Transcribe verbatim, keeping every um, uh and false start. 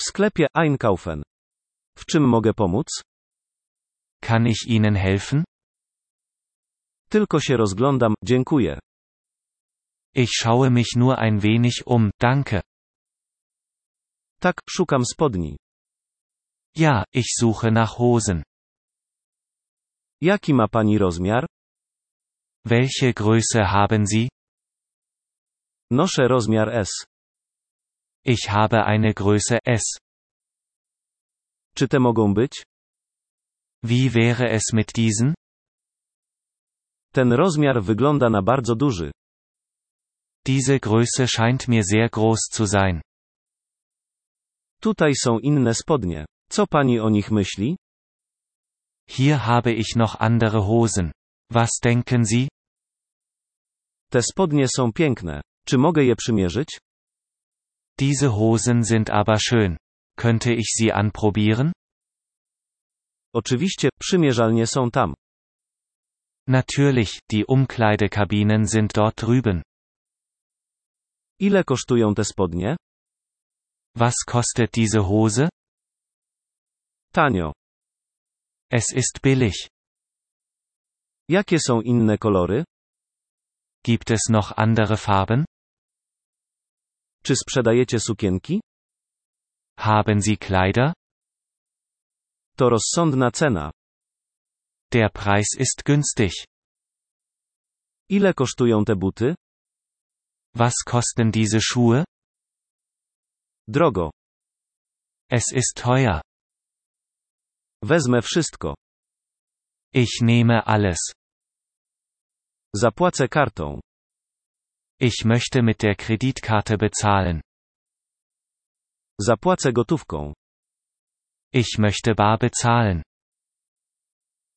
sklepie einkaufen. W czym mogę pomóc? Kann ich Ihnen helfen? Tylko się rozglądam, dziękuję. Ich schaue mich nur ein wenig um, danke. Tak, szukam spodni. Ja, ich suche nach Hosen. Jaki ma pani rozmiar? Welche Größe haben Sie? Noszę rozmiar S. Ich habe eine Größe S. Czy te mogą być? Wie wäre es mit diesen? Ten rozmiar wygląda na bardzo duży. Diese Größe scheint mir sehr groß zu sein. Tutaj są inne spodnie. Co pani o nich myśli? Hier habe ich noch andere Hosen. Was denken Sie? Te spodnie są piękne. Czy mogę je przymierzyć? Diese Hosen sind aber schön. Könnte ich sie anprobieren? Oczywiście, przymierzalnie są tam. Natürlich, die Umkleidekabinen sind dort drüben. Ile kosztują te spodnie? Was kostet diese Hose? Tanio. Es ist billig. Jakie są inne kolory? Gibt es noch andere Farben? Czy sprzedajecie sukienki? Haben Sie Kleider? To rozsądna cena. Der Preis ist günstig. Ile kosztują te buty? Was kosten diese Schuhe? Drogo. Es ist teuer. Wezmę wszystko. Ich nehme alles. Zapłacę kartą. Ich möchte mit der Kreditkarte bezahlen. Zapłacę gotówką. Ich möchte bar bezahlen.